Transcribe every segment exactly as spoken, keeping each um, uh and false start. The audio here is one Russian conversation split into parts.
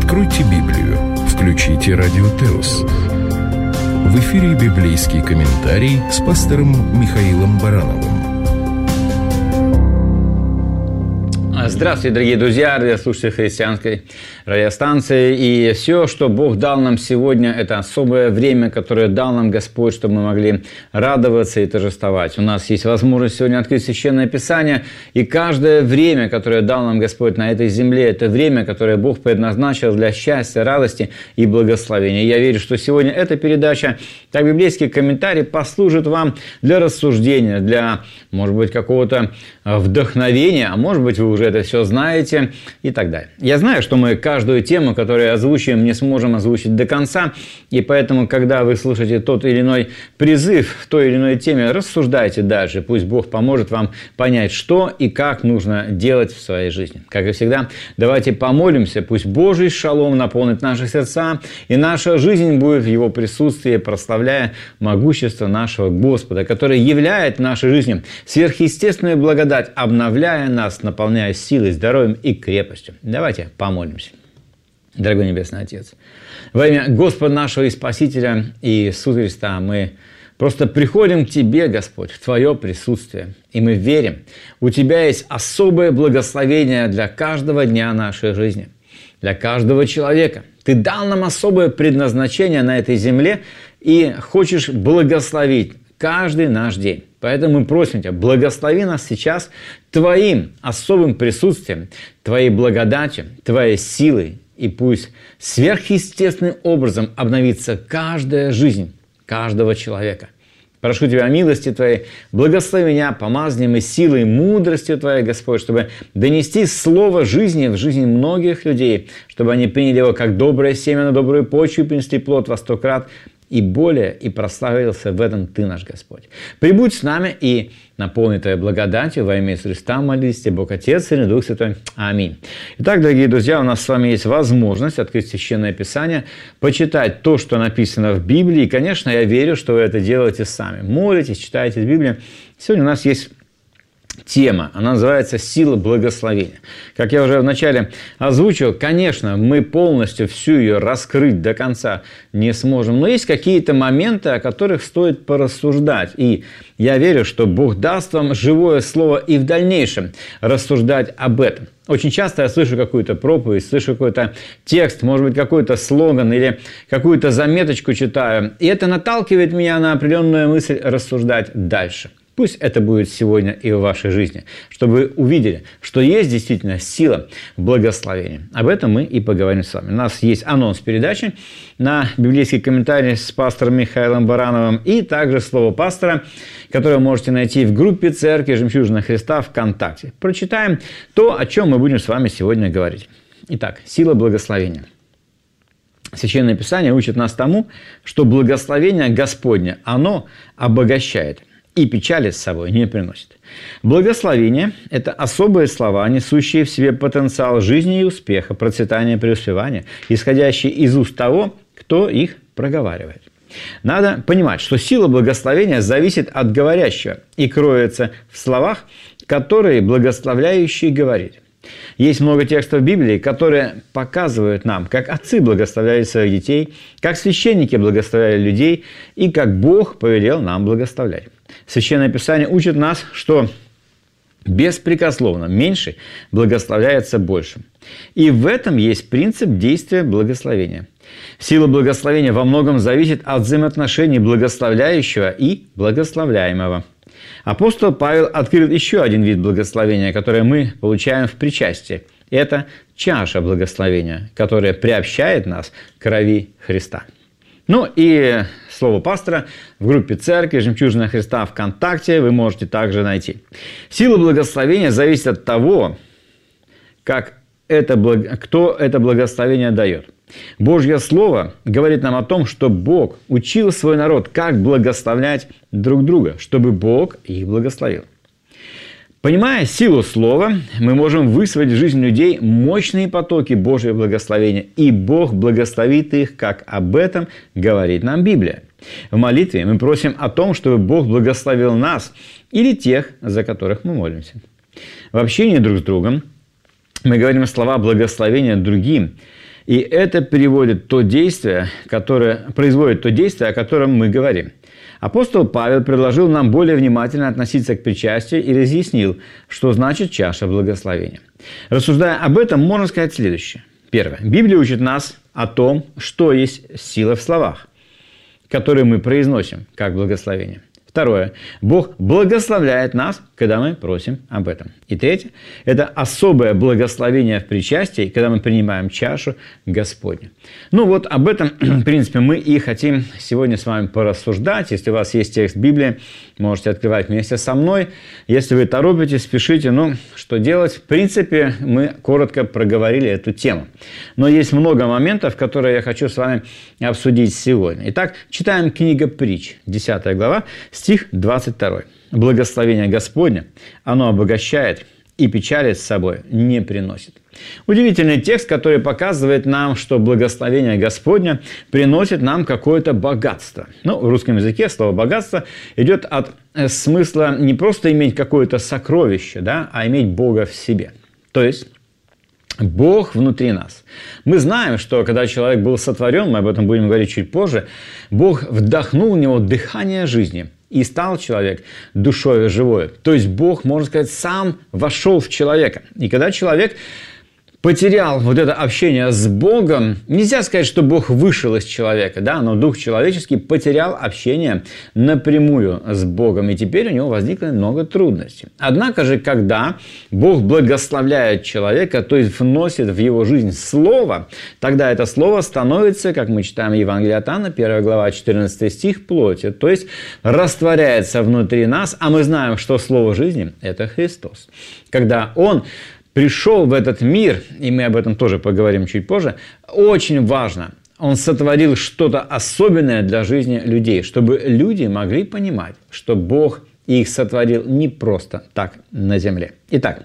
Откройте Библию, включите Радио Теос. В эфире библейский комментарий с пастором Михаилом Барановым. Здравствуйте, дорогие друзья, радиослушатели христианской радиостанции. И все, что Бог дал нам сегодня, это особое время, которое дал нам Господь, чтобы мы могли радоваться и торжествовать. У нас есть возможность сегодня открыть Священное Писание, и каждое время, которое дал нам Господь на этой земле, это время, которое Бог предназначил для счастья, радости и благословения. Я верю, что сегодня эта передача, так библейский комментарий, послужит вам для рассуждения, для, может быть, какого-то вдохновения, а может быть, вы уже это все знаете и так далее. Я знаю, что мы каждую тему, которую озвучиваем, не сможем озвучить до конца, и поэтому, когда вы слушаете тот или иной призыв в той или иной теме, рассуждайте дальше, пусть Бог поможет вам понять, что и как нужно делать в своей жизни. Как и всегда, давайте помолимся, пусть Божий шалом наполнит наши сердца, и наша жизнь будет в Его присутствии, прославляя могущество нашего Господа, который являет в нашей жизни сверхъестественную благодать, обновляя нас, наполняя силой, здоровьем и крепостью. Давайте помолимся. Дорогой Небесный Отец, во имя Господа нашего и Спасителя Иисуса Христа мы просто приходим к Тебе, Господь, в Твое присутствие, и мы верим, у Тебя есть особое благословение для каждого дня нашей жизни, для каждого человека. Ты дал нам особое предназначение на этой земле и хочешь благословить каждый наш день. Поэтому мы просим Тебя, благослови нас сейчас Твоим особым присутствием, Твоей благодатью, Твоей силой, и пусть сверхъестественным образом обновится каждая жизнь каждого человека. Прошу Тебя о милости Твоей, благослови меня помазанием и силой, мудростью Твоей, Господь, чтобы донести слово жизни в жизни многих людей, чтобы они приняли его как доброе семя на добрую почву и принесли плод во сто крат, и более, и прославился в этом Ты, наш Господь. Прибудь с нами и наполни Твоей благодатью во имя Иисуса Христа, молись Тебе, Бог Отец, Сын и Дух Святой. Аминь. Итак, дорогие друзья, у нас с вами есть возможность открыть Священное Писание, почитать то, что написано в Библии. И, конечно, я верю, что вы это делаете сами. Молитесь, читаете Библию. Сегодня у нас есть тема, она называется «Сила благословения». Как я уже вначале озвучил, конечно, мы полностью всю ее раскрыть до конца не сможем, но есть какие-то моменты, о которых стоит порассуждать. И я верю, что Бог даст вам живое слово и в дальнейшем рассуждать об этом. Очень часто я слышу какую-то проповедь, слышу какой-то текст, может быть, какой-то слоган или какую-то заметочку читаю, и это наталкивает меня на определенную мысль рассуждать дальше. Пусть это будет сегодня и в вашей жизни, чтобы вы увидели, что есть действительно сила в благословении. Об этом мы и поговорим с вами. У нас есть анонс передачи на библейский комментарий с пастором Михаилом Барановым и также слово пастора, которое вы можете найти в группе Церкви Жемчужина Христа ВКонтакте. Прочитаем то, о чем мы будем с вами сегодня говорить. Итак, сила благословения. Священное Писание учит нас тому, что благословение Господне, оно обогащает и печали с собой не приносит. Благословение – это особые слова, несущие в себе потенциал жизни и успеха, процветания, преуспевания, исходящие из уст того, кто их проговаривает. Надо понимать, что сила благословения зависит от говорящего и кроется в словах, которые благословляющий говорит. Есть много текстов Библии, которые показывают нам, как отцы благословляли своих детей, как священники благословляли людей и как Бог повелел нам благословлять. Священное Писание учит нас, что беспрекословно меньше благословляется больше. И в этом есть принцип действия благословения. Сила благословения во многом зависит от взаимоотношений благословляющего и благословляемого. Апостол Павел открыл еще один вид благословения, которое мы получаем в причастии. Это чаша благословения, которая приобщает нас к крови Христа. Ну и слово пастора в группе Церкви Жемчужина Христа ВКонтакте вы можете также найти. Сила благословения зависит от того, как это, кто это благословение дает. Божье Слово говорит нам о том, что Бог учил свой народ, как благословлять друг друга, чтобы Бог их благословил. Понимая силу Слова, мы можем высвоить в жизнь людей мощные потоки Божьего благословения, и Бог благословит их, как об этом говорит нам Библия. В молитве мы просим о том, чтобы Бог благословил нас или тех, за которых мы молимся. В общении друг с другом мы говорим слова благословения другим, И это переводит то действие, которое, производит то действие, о котором мы говорим. Апостол Павел предложил нам более внимательно относиться к причастию и разъяснил, что значит чаша благословения. Рассуждая об этом, можно сказать следующее. Первое. Библия учит нас о том, что есть сила в словах, которые мы произносим как благословение. Второе. Бог благословляет нас, когда мы просим об этом. И третье. Это особое благословение в причастии, когда мы принимаем чашу Господню. Ну вот об этом, в принципе, мы и хотим сегодня с вами порассуждать. Если у вас есть текст Библии, можете открывать вместе со мной. Если вы торопитесь, спешите, ну, что делать? В принципе, мы коротко проговорили эту тему. Но есть много моментов, которые я хочу с вами обсудить сегодня. Итак, читаем книга Притч, десятая глава, стих двадцать второй. «Благословение Господне, оно обогащает, и печали с собой не приносит». Удивительный текст, который показывает нам, что благословение Господне приносит нам какое-то богатство. Ну, в русском языке слово «богатство» идет от смысла не просто иметь какое-то сокровище, да, а иметь Бога в себе. То есть Бог внутри нас. Мы знаем, что когда человек был сотворен, мы об этом будем говорить чуть позже, Бог вдохнул в него дыхание жизни. И стал человек душой живой. То есть Бог, можно сказать, сам вошел в человека. И когда человек потерял вот это общение с Богом, нельзя сказать, что Бог вышел из человека, да, но дух человеческий потерял общение напрямую с Богом, и теперь у него возникло много трудностей. Однако же, когда Бог благословляет человека, то есть вносит в его жизнь Слово, тогда это Слово становится, как мы читаем в Евангелии от Иоанна, первая глава, четырнадцатый стих, плотью, то есть растворяется внутри нас, а мы знаем, что Слово жизни – это Христос. Когда Он пришел в этот мир, и мы об этом тоже поговорим чуть позже, очень важно, Он сотворил что-то особенное для жизни людей, чтобы люди могли понимать, что Бог их сотворил не просто так на земле. Итак,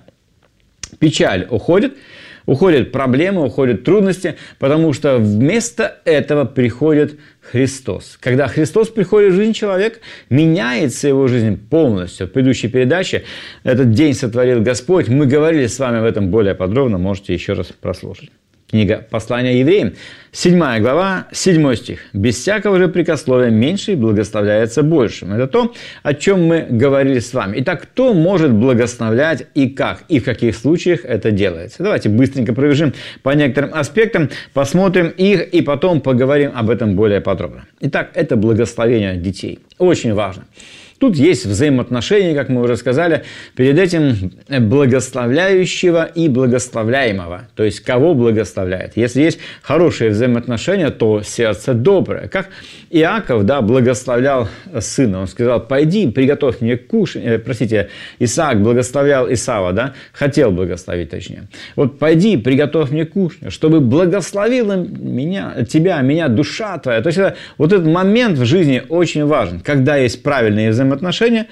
печаль уходит, уходят проблемы, уходят трудности, потому что вместо этого приходит Христос. Когда Христос приходит в жизнь человека, меняется его жизнь полностью. В предыдущей передаче «Этот день сотворил Господь» мы говорили с вами об этом более подробно, можете еще раз прослушать. Книга «Послание евреям», седьмая глава, седьмой стих. «Без всякого же прикословия меньший благословляется большим». Это то, о чем мы говорили с вами. Итак, кто может благословлять и как, и в каких случаях это делается? Давайте быстренько пробежим по некоторым аспектам, посмотрим их и потом поговорим об этом более подробно. Итак, это благословение детей. Очень важно. Тут есть взаимоотношения, как мы уже сказали, перед этим благословляющего и благословляемого. То есть, кого благословляет. Если есть хорошие взаимоотношения, то сердце доброе. Как Иаков, да, благословлял сына. Он сказал: пойди, приготовь мне кушать. Э, простите, Исаак благословлял Исава, да, хотел благословить точнее. Вот пойди, приготовь мне кушать, чтобы благословила меня, тебя, меня душа твоя. То есть, это, вот этот момент в жизни очень важен. Когда есть правильные взаимоотношения, отношения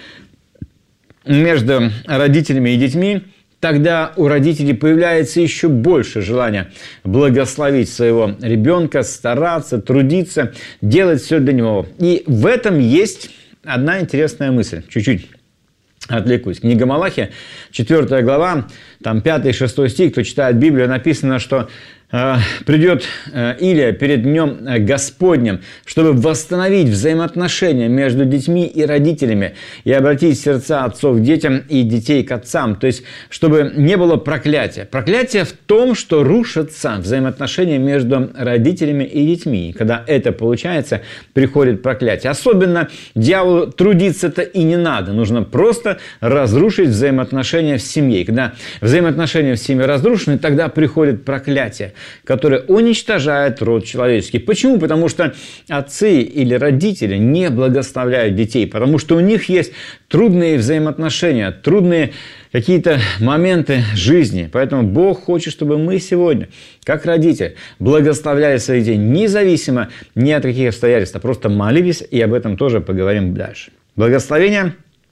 между родителями и детьми, тогда у родителей появляется еще больше желания благословить своего ребенка, стараться, трудиться, делать все для него. И в этом есть одна интересная мысль. Чуть-чуть отвлекусь. Книга Малахия, четвёртая глава, там пятый-шестой стих, кто читает Библию, написано, что придет Илия перед днем Господним, чтобы восстановить взаимоотношения между детьми и родителями и обратить сердца отцов к детям и детей к отцам. То есть, чтобы не было проклятия. Проклятие в том, что рушатся взаимоотношения между родителями и детьми. И когда это получается, приходит проклятие. Особенно дьяволу трудиться-то и не надо. Нужно просто разрушить взаимоотношения в семье. И когда взаимоотношения в семье разрушены, тогда приходит проклятие, которое уничтожает род человеческий. Почему? Потому что отцы или родители не благословляют детей, потому что у них есть трудные взаимоотношения, трудные какие-то моменты жизни. Поэтому Бог хочет, чтобы мы сегодня, как родители, благословляли своих детей независимо ни от каких обстоятельств, а просто молились, и об этом тоже поговорим дальше. Благословение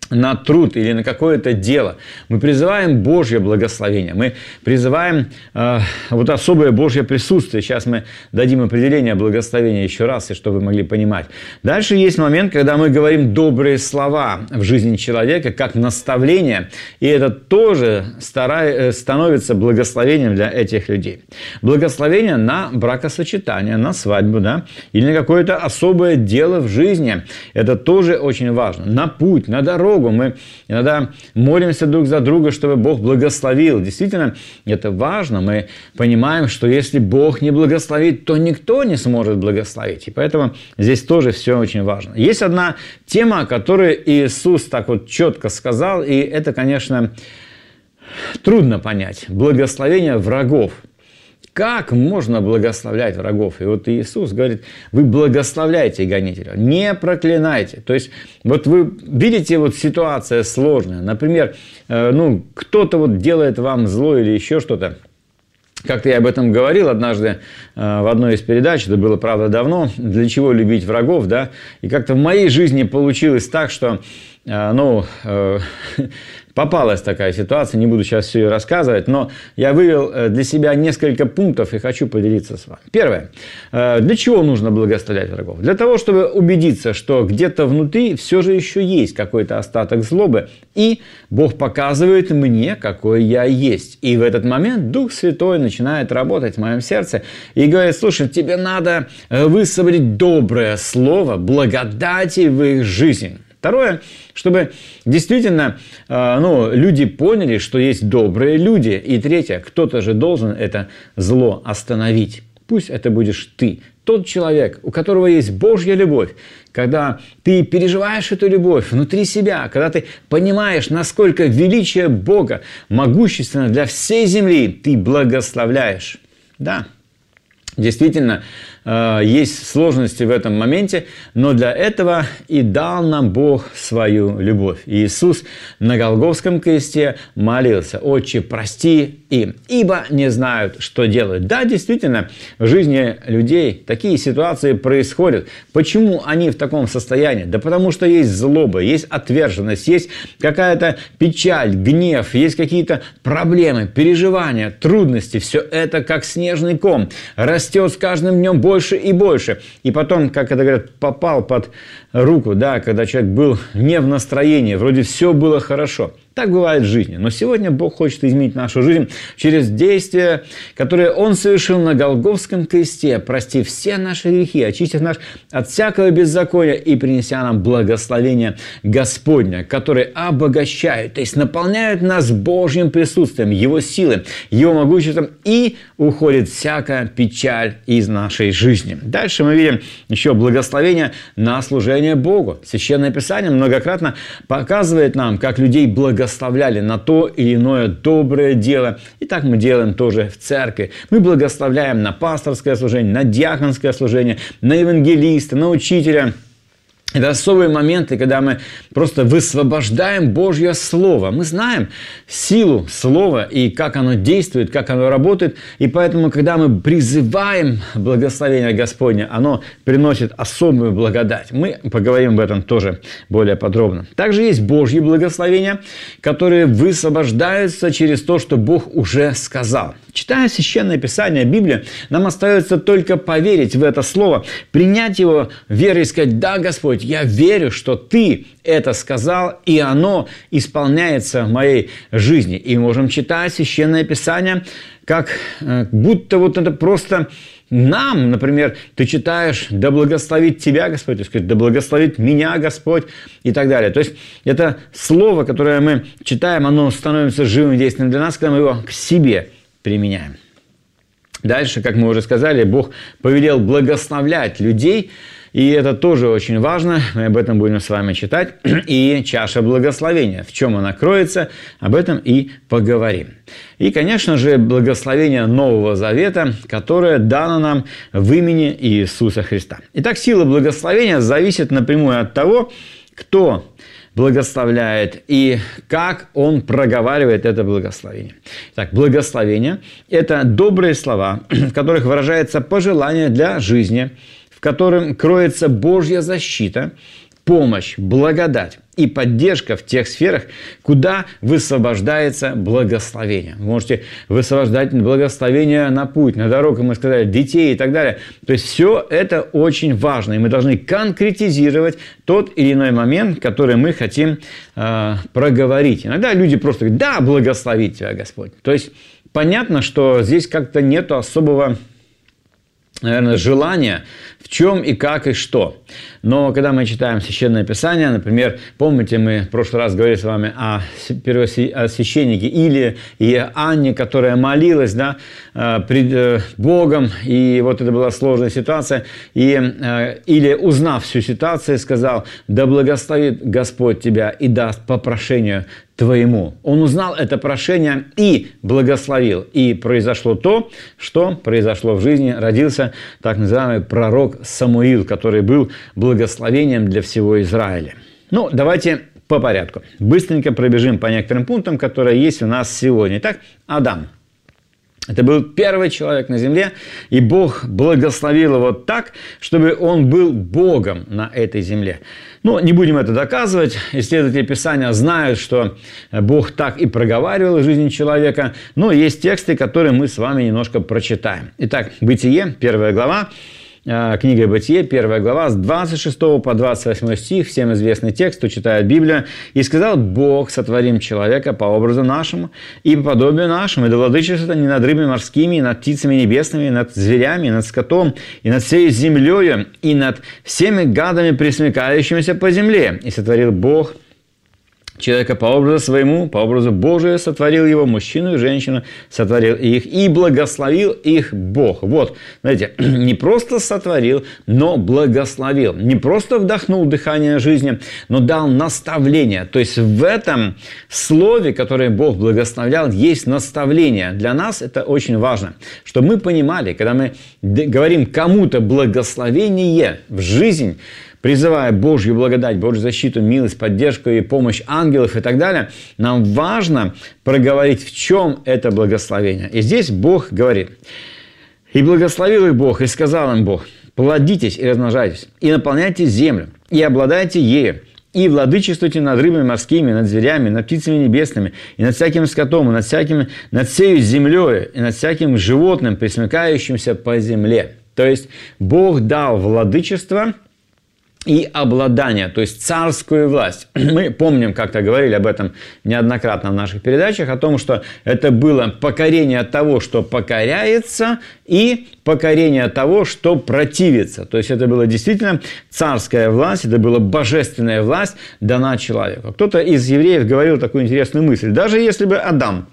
на труд или на какое-то дело. Мы призываем Божье благословение. Мы призываем э, вот особое Божье присутствие. Сейчас мы дадим определение благословения еще раз, и чтобы вы могли понимать. Дальше есть момент, когда мы говорим добрые слова в жизни человека, как наставление. И это тоже старай, становится благословением для этих людей. Благословение на бракосочетание, на свадьбу, да, или на какое-то особое дело в жизни. Это тоже очень важно. На путь, на дорогу. Мы иногда молимся друг за друга, чтобы Бог благословил. Действительно, это важно. Мы понимаем, что если Бог не благословит, то никто не сможет благословить. И поэтому здесь тоже все очень важно. Есть одна тема, которую Иисус так вот четко сказал, и это, конечно, трудно понять. Благословение врагов. Как можно благословлять врагов? И вот Иисус говорит, вы благословляйте гонителя, не проклинайте. То есть, вот вы видите, вот ситуация сложная. Например, э, ну, кто-то вот делает вам зло или еще что-то. Как-то я об этом говорил однажды э, в одной из передач, это было, правда, давно, для чего любить врагов, да, и как-то в моей жизни получилось так, что, э, ну, э, попалась такая ситуация, не буду сейчас все ее рассказывать, но я вывел для себя несколько пунктов и хочу поделиться с вами. Первое. Для чего нужно благословлять врагов? Для того, чтобы убедиться, что где-то внутри все же еще есть какой-то остаток злобы, и Бог показывает мне, какой я есть. И в этот момент Дух Святой начинает работать в моем сердце и говорит, слушай, тебе надо высвободить доброе слово благодати в их жизнь. Второе, чтобы действительно ну, люди поняли, что есть добрые люди. И третье, кто-то же должен это зло остановить. Пусть это будешь ты, тот человек, у которого есть Божья любовь. Когда ты переживаешь эту любовь внутри себя, когда ты понимаешь, насколько величие Бога могущественно для всей земли, ты благословляешь. Да, действительно, есть сложности в этом моменте, но для этого и дал нам Бог свою любовь. Иисус на Голгофском кресте молился: «Отче, прости им, ибо не знают, что делают». Да, действительно, в жизни людей такие ситуации происходят. Почему они в таком состоянии? Да потому что есть злоба, есть отверженность, есть какая-то печаль, гнев, есть какие-то проблемы, переживания, трудности. Все это как снежный ком растет с каждым днем больше и больше. И потом, как это говорят, попал под руку, да, когда человек был не в настроении, вроде все было хорошо. Так бывает в жизни. Но сегодня Бог хочет изменить нашу жизнь через действия, которые Он совершил на Голгофском кресте, простив все наши грехи, очистив нас от всякого беззакония и принеся нам благословение Господня, которые обогащают, то есть наполняют нас Божьим присутствием, Его силой, Его могуществом, и уходит всякая печаль из нашей жизни. Дальше мы видим еще благословение на служение Богу. Священное Писание многократно показывает нам, как людей благословляют на то или иное доброе дело. И так мы делаем тоже в церкви. Мы благословляем на пасторское служение, на диаконское служение, на евангелиста, на учителя. Это особые моменты, когда мы просто высвобождаем Божье Слово. Мы знаем силу Слова и как оно действует, как оно работает. И поэтому, когда мы призываем благословение Господне, оно приносит особую благодать. Мы поговорим об этом тоже более подробно. Также есть Божьи благословения, которые высвобождаются через то, что Бог уже сказал. Читая Священное Писание, Библию, нам остается только поверить в это Слово, принять его верой и сказать: «Да, Господь, я верю, что Ты это сказал, и оно исполняется в моей жизни». И можем читать Священное Писание, как будто вот это просто нам, например, ты читаешь: «Да благословит тебя Господь», и сказать: «Да благословит меня Господь», и так далее. То есть это слово, которое мы читаем, оно становится живым и действенным для нас, когда мы его к себе применяем. Дальше, как мы уже сказали, Бог повелел благословлять людей, и это тоже очень важно, мы об этом будем с вами читать. И чаша благословения, в чем она кроется, об этом и поговорим. И, конечно же, благословение Нового Завета, которое дано нам в имени Иисуса Христа. Итак, сила благословения зависит напрямую от того, кто благословляет и как он проговаривает это благословение. Так, благословение – это добрые слова, в которых выражается пожелание для жизни, в котором кроется Божья защита, помощь, благодать. и поддержка в тех сферах, куда высвобождается благословение. Вы можете высвобождать благословение на путь, на дорогу, мы сказали, детей и так далее. То есть все это очень важно, и мы должны конкретизировать тот или иной момент, который мы хотим э, проговорить. Иногда люди просто говорят: да, благословит тебя Господь. То есть понятно, что здесь как-то нету особого, наверное, желания, в чем и как и что. Но когда мы читаем Священное Писание, например, помните, мы в прошлый раз говорили с вами о первосвященнике Илии и Анне, которая молилась, да, пред Богом, и вот это была сложная ситуация, и Илия, узнав всю ситуацию, сказал: да благословит Господь тебя и даст по прошению твоему. Он узнал это прошение и благословил. И произошло то, что произошло в жизни. Родился так называемый пророк Самуил, который был благословением для всего Израиля. Ну, давайте по порядку. Быстренько пробежим по некоторым пунктам, которые есть у нас сегодня. Итак, Адам. Это был первый человек на земле, и Бог благословил его так, чтобы он был Богом на этой земле. Ну, не будем это доказывать. Исследователи Писания знают, что Бог так и проговаривал в жизни человека. Но есть тексты, которые мы с вами немножко прочитаем. Итак, Бытие, первая глава. Книга Бытие, первая глава, с двадцать шестого по двадцать восьмой стих, всем известный текст, кто читает Библию. «И сказал Бог: сотворим человека по образу нашему и по подобию нашему, и да владычествует не над рыбами морскими, и над птицами небесными, и над зверями, и над скотом, и над всей землею, и над всеми гадами, пресмыкающимися по земле. И сотворил Бог человека по образу своему, по образу Божию сотворил его, мужчину и женщину сотворил их, и благословил их Бог». Вот, знаете, не просто сотворил, но благословил. Не просто вдохнул дыхание жизни, но дал наставление. То есть в этом слове, которое Бог благословлял, есть наставление. Для нас это очень важно, чтобы мы понимали, когда мы говорим кому-то благословение в жизнь, призывая Божью благодать, Божью защиту, милость, поддержку и помощь ангелов и так далее, нам важно проговорить, в чем это благословение. И здесь Бог говорит: «И благословил их Бог, и сказал им Бог: плодитесь и размножайтесь, и наполняйте землю, и обладайте ею, и владычествуйте над рыбами морскими, над зверями, над птицами небесными, и над всяким скотом, и над, всяким, над всею землей, и над всяким животным, пресмыкающимся по земле». То есть Бог дал владычество и обладание, то есть царскую власть. Мы помним, как-то говорили об этом неоднократно в наших передачах, о том, что это было покорение того, что покоряется, и покорение того, что противится. То есть это была действительно царская власть, это была божественная власть, дана человеку. Кто-то из евреев говорил такую интересную мысль: даже если бы Адам,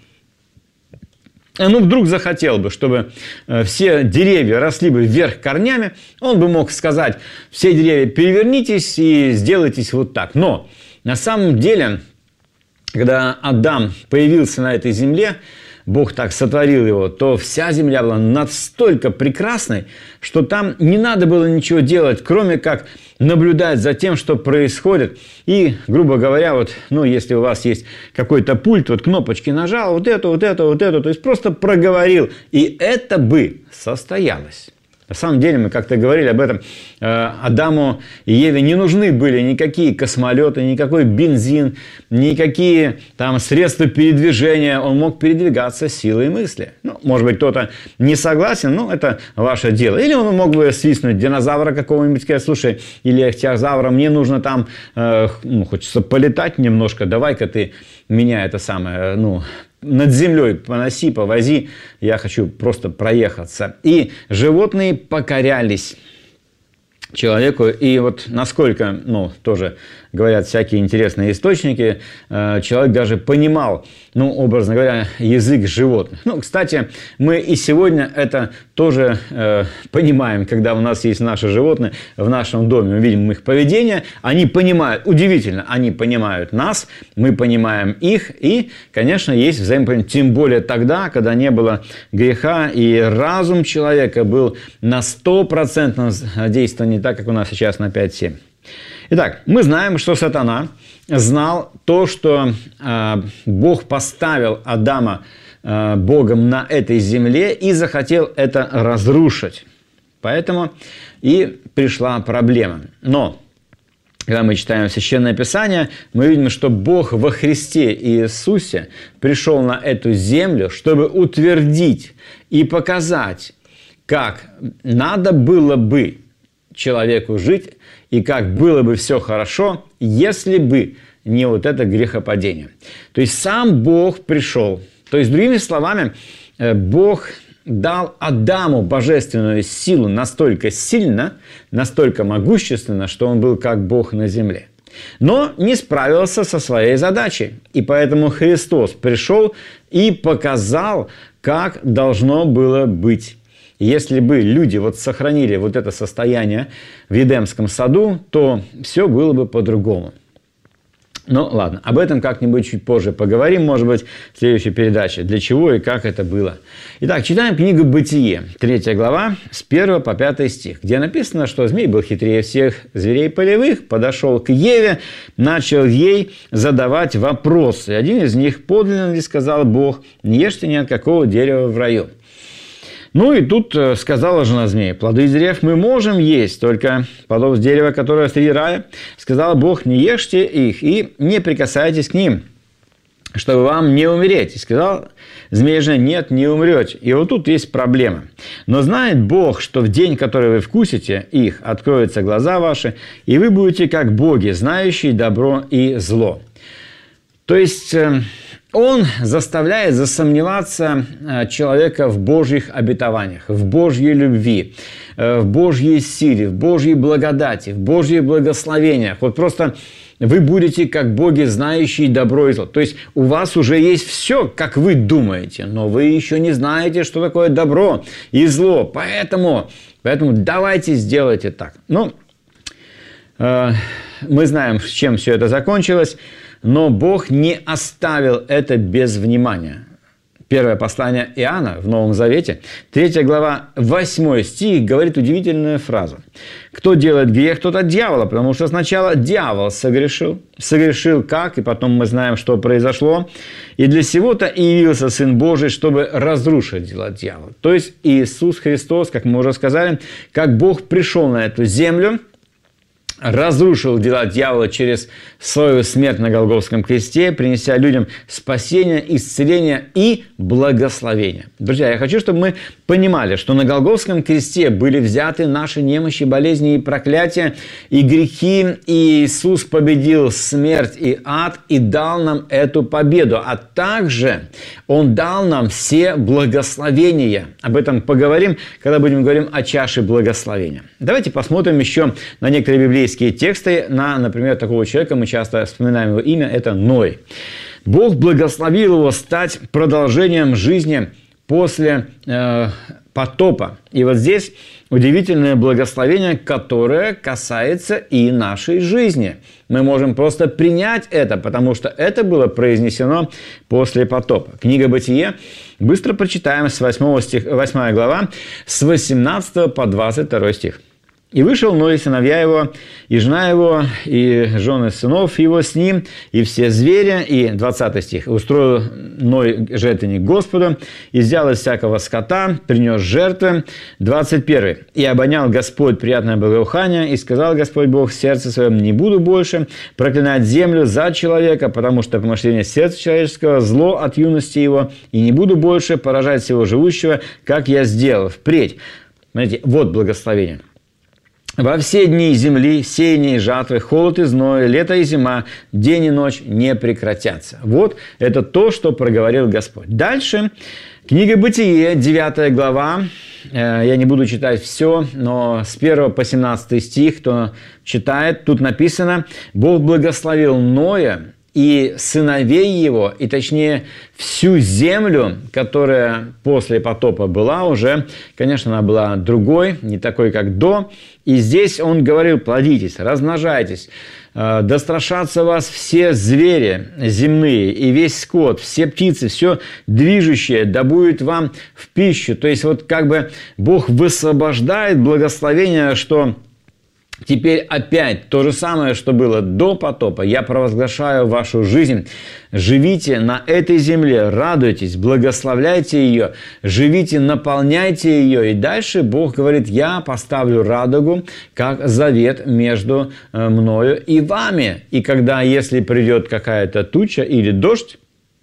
ну, вдруг захотел бы, чтобы все деревья росли бы вверх корнями, он бы мог сказать: все деревья перевернитесь и сделайтесь вот так. Но на самом деле, когда Адам появился на этой земле, Бог так сотворил его, то вся земля была настолько прекрасной, что там не надо было ничего делать, кроме как наблюдать за тем, что происходит. И, грубо говоря, вот, ну, если у вас есть какой-то пульт, вот кнопочки нажал, вот это, вот это, вот это, то есть просто проговорил, и это бы состоялось. На самом деле, мы как-то говорили об этом, Адаму и Еве не нужны были никакие космолеты, никакой бензин, никакие там средства передвижения. Он мог передвигаться силой мысли. Ну, может быть, кто-то не согласен, но это ваше дело. Или он мог бы свистнуть динозавра какого-нибудь, сказать: слушай, или ихтиозавра, мне нужно там, э, ну, хочется полетать немножко, давай-ка ты меня это самое, ну, над землей поноси, повози, я хочу просто проехаться. И животные покорялись человеку. И вот насколько, ну, тоже говорят всякие интересные источники, человек даже понимал, ну, образно говоря, язык животных. Ну, кстати, мы и сегодня это тоже э, понимаем, когда у нас есть наши животные в нашем доме, мы видим их поведение, они понимают, удивительно, они понимают нас, мы понимаем их, и, конечно, есть взаимопонимание, тем более тогда, когда не было греха, и разум человека был на сто процентов задействован, не так, как у нас сейчас на пять-семь. Итак, мы знаем, что сатана знал то, что э, Бог поставил Адама э, Богом на этой земле и захотел это разрушить. Поэтому и пришла проблема. Но когда мы читаем Священное Писание, мы видим, что Бог во Христе Иисусе пришел на эту землю, чтобы утвердить и показать, как надо было бы человеку жить и как было бы все хорошо, если бы не вот это грехопадение. То есть сам Бог пришел. То есть, другими словами, Бог дал Адаму божественную силу настолько сильно, настолько могущественно, что он был как Бог на земле. Но не справился со своей задачей. И поэтому Христос пришел и показал, как должно было быть. Если бы люди вот сохранили вот это состояние в Эдемском саду, то все было бы по-другому. Ну, ладно, об этом как-нибудь чуть позже поговорим, может быть, в следующей передаче, для чего и как это было. Итак, читаем книгу «Бытие», третья глава, с первого по пятый стих, где написано, что змей был хитрее всех зверей полевых, подошел к Еве, начал ей задавать вопросы. Один из них: подлинно ли сказал Бог, не ешьте ни от какого дерева в раю? Ну и тут сказала жена змея: плоды дерев мы можем есть, только плодов дерева, которое среди рая, сказал Бог, не ешьте их и не прикасайтесь к ним, чтобы вам не умереть. И сказал змея жене: нет, не умрете. И вот тут есть проблема. Но знает Бог, что в день, который вы вкусите их, откроются глаза ваши, и вы будете как боги, знающие добро и зло. То есть он заставляет засомневаться человека в Божьих обетованиях, в Божьей любви, в Божьей силе, в Божьей благодати, в Божьих благословениях. Вот просто вы будете как боги, знающие добро и зло. То есть у вас уже есть все, как вы думаете, но вы еще не знаете, что такое добро и зло. Поэтому, поэтому давайте сделайте так. Ну, э, мы знаем, с чем все это закончилось. Но Бог не оставил это без внимания. Первое послание Иоанна в Новом Завете, третья глава, восьмой стих, говорит удивительную фразу. «Кто делает грех, тот от дьявола, потому что сначала дьявол согрешил». Согрешил как? И потом мы знаем, что произошло. «И для сего-то и явился Сын Божий, чтобы разрушить дела дьявола». То есть Иисус Христос, как мы уже сказали, как Бог пришел на эту землю, разрушил дела дьявола через свою смерть на Голгофском кресте, принеся людям спасение, исцеление и благословение. Друзья, я хочу, чтобы мы понимали, что на Голгофском кресте были взяты наши немощи, болезни и проклятия, и грехи, и Иисус победил смерть и ад и дал нам эту победу. А также Он дал нам все благословения. Об этом поговорим, когда будем говорить о чаше благословения. Давайте посмотрим еще на некоторые библейские тексты, на, например, такого человека, мы часто вспоминаем его имя, это Ной. Бог благословил его стать продолжением жизни после э, потопа. И вот здесь удивительное благословение, которое касается и нашей жизни. Мы можем просто принять это, потому что это было произнесено после потопа. Книга «Бытие». Быстро прочитаем с восьмого стих, восьмая глава, с восемнадцатого по двадцать второй стих. «И вышел Ной, и сыновья его, и жена его, и жены сынов его с ним, и все звери». И двадцатый стих. «Устроил Ной жертвенник Господу, и взял из всякого скота, принес жертвы». двадцать первый. «И обонял Господь приятное благоухание, и сказал Господь Бог в сердце своем: не буду больше проклинать землю за человека, потому что помышление сердца человеческого зло от юности его, и не буду больше поражать всего живущего, как я сделал впредь». Смотрите, вот благословение. «Во все дни земли, сеяние и жатвы, холод и зной, лето и зима, день и ночь не прекратятся». Вот это то, что проговорил Господь. Дальше книга «Бытие», девятая глава. Я не буду читать все, но с первого по семнадцатый стих, кто читает, тут написано: «Бог благословил Ноя и сыновей его, и точнее всю землю, которая после потопа была уже, конечно, она была другой, не такой, как до. И здесь он говорил: плодитесь, размножайтесь, да страшатся вас все звери земные и весь скот, все птицы, все движущее, да будет вам в пищу». То есть вот как бы Бог высвобождает благословение, что Теперь опять то же самое, что было до потопа. Я провозглашаю вашу жизнь. Живите на этой земле, радуйтесь, благословляйте ее, живите, наполняйте ее. И дальше Бог говорит, я поставлю радугу, как завет между мною и вами. И когда, если придет какая-то туча или дождь,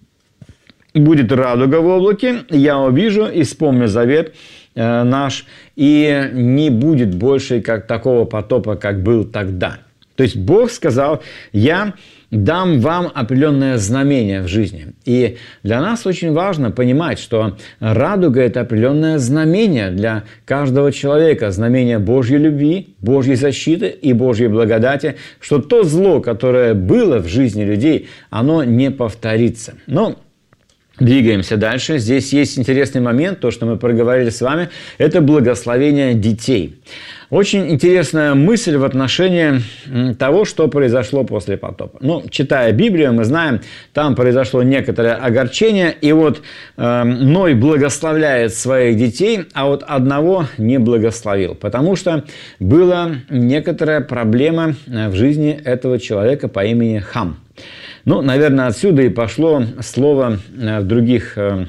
будет радуга в облаке, я увижу и вспомню завет наш, и не будет больше как такого потопа, как был тогда. То есть Бог сказал, я дам вам определенное знамение в жизни. И для нас очень важно понимать, что радуга – это определенное знамение для каждого человека, знамение Божьей любви, Божьей защиты и Божьей благодати, что то зло, которое было в жизни людей, оно не повторится. Но двигаемся дальше. Здесь есть интересный момент, то, что мы проговорили с вами, это благословение детей. Очень интересная мысль в отношении того, что произошло после потопа. Ну, читая Библию, мы знаем, там произошло некоторое огорчение, и вот э, Ной благословляет своих детей, а вот одного не благословил, потому что была некоторая проблема в жизни этого человека по имени Хам. Ну, наверное, отсюда и пошло слово в других э,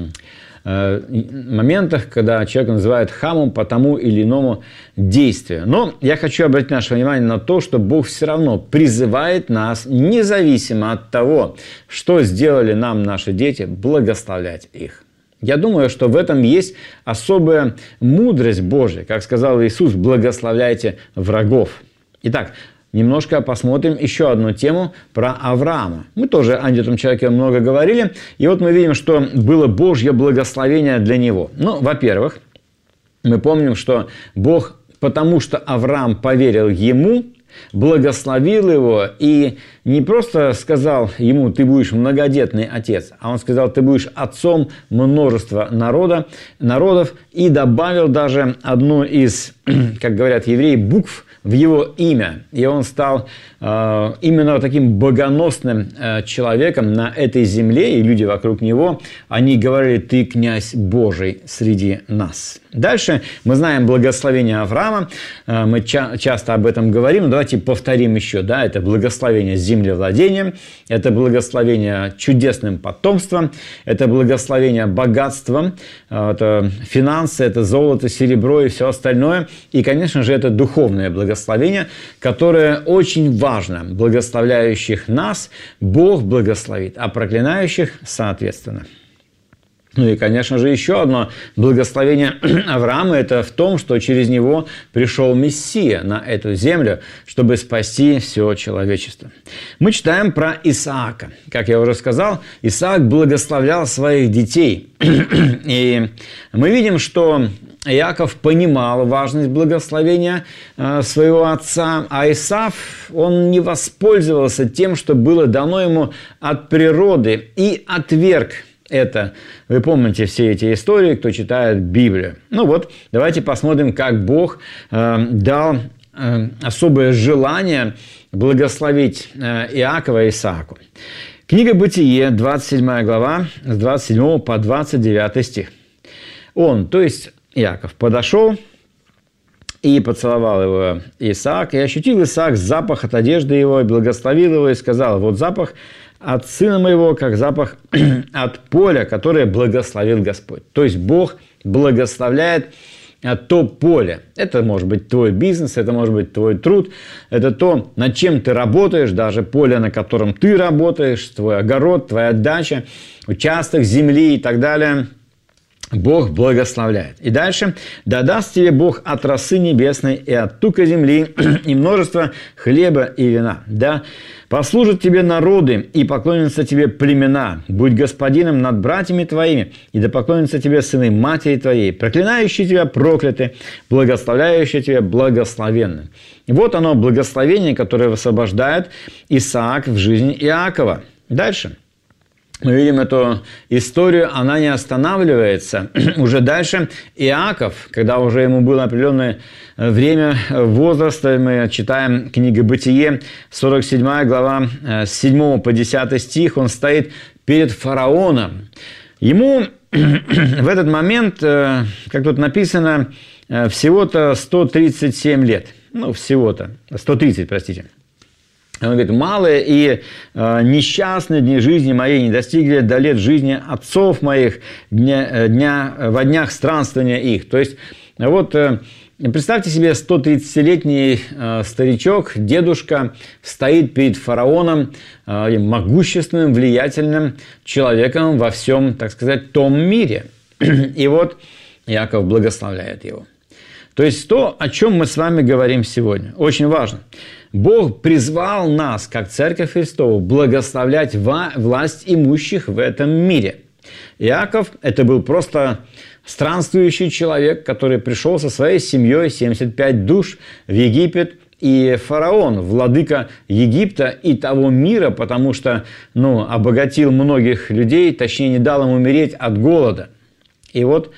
э, моментах, когда человек называет Хамом по тому или иному действию. Но я хочу обратить наше внимание на то, что Бог все равно призывает нас, независимо от того, что сделали нам наши дети, благословлять их. Я думаю, что в этом есть особая мудрость Божья. Как сказал Иисус, благословляйте врагов. Итак, немножко посмотрим еще одну тему про Авраама. Мы тоже о этом человеке много говорили. И вот мы видим, что было Божье благословение для него. Ну, во-первых, мы помним, что Бог, потому что Авраам поверил ему, благословил его и не просто сказал ему, ты будешь многодетный отец, а он сказал, ты будешь отцом множества народа, народов, и добавил даже одну из, как говорят евреи, букв в его имя. И он стал э, именно таким богоносным э, человеком на этой земле, и люди вокруг него, они говорили, ты князь Божий среди нас. Дальше мы знаем благословение Авраама, э, мы ча- часто об этом говорим, но давайте повторим еще, да, это благословение землевладением, это благословение чудесным потомством, это благословение богатством, э, это финансы, это золото, серебро и все остальное, и, конечно же, это духовное благословение. Благословение, которое очень важно. Благословляющих нас Бог благословит, а проклинающих соответственно. Ну и, конечно же, еще одно благословение Авраама – это в том, что через него пришел Мессия на эту землю, чтобы спасти все человечество. Мы читаем про Исаака. Как я уже сказал, Исаак благословлял своих детей. И мы видим, что Иаков понимал важность благословения своего отца, а Исав, он не воспользовался тем, что было дано ему от природы, и отверг это. Вы помните все эти истории, кто читает Библию. Ну вот, давайте посмотрим, как Бог э, дал э, особое желание благословить э, Иакова и Исааку. Книга Бытие, двадцать седьмая глава, с двадцать седьмого по двадцать девятый стих. Он, то есть Иаков, подошел и поцеловал его Исаак, и ощутил Исаак запах от одежды его, и благословил его, и сказал, вот запах от сына моего, как запах от поля, которое благословил Господь. То есть Бог благословляет то поле. Это может быть твой бизнес, это может быть твой труд, это то, над чем ты работаешь, даже поле, на котором ты работаешь, твой огород, твоя дача, участок земли и так далее. Бог благословляет. И дальше. «Да даст тебе Бог от росы небесной и от тука земли и множество хлеба и вина. Да послужат тебе народы и поклонятся тебе племена. Будь господином над братьями твоими, и да поклонятся тебе сыны матери твоей. Проклинающие тебя прокляты, благословляющие тебя благословенны». И вот оно, благословение, которое высвобождает Исаак в жизни Иакова. Дальше. Мы видим эту историю, она не останавливается. Уже дальше Иаков, когда уже ему было определенное время возраста, мы читаем книгу Бытие, сорок седьмая глава, с седьмого по десятый стих, он стоит перед фараоном. Ему в этот момент, как тут написано, всего-то сто тридцать семь лет. ну, всего-то, сто тридцать, простите. Он говорит, малые и э, несчастные дни жизни моей не достигли до лет жизни отцов моих дня, дня, во днях странствования их. То есть, вот э, представьте себе, сто тридцатилетний э, старичок, дедушка, стоит перед фараоном, э, могущественным, влиятельным человеком во всем, так сказать, том мире. И вот Иаков благословляет его. То есть, то, о чем мы с вами говорим сегодня, очень важно. Бог призвал нас, как Церковь Христова, благословлять власть имущих в этом мире. Иаков – это был просто странствующий человек, который пришел со своей семьей, семьдесят пять душ, в Египет. И фараон, владыка Египта и того мира, потому что ну, обогатил многих людей, точнее, не дал им умереть от голода. И вот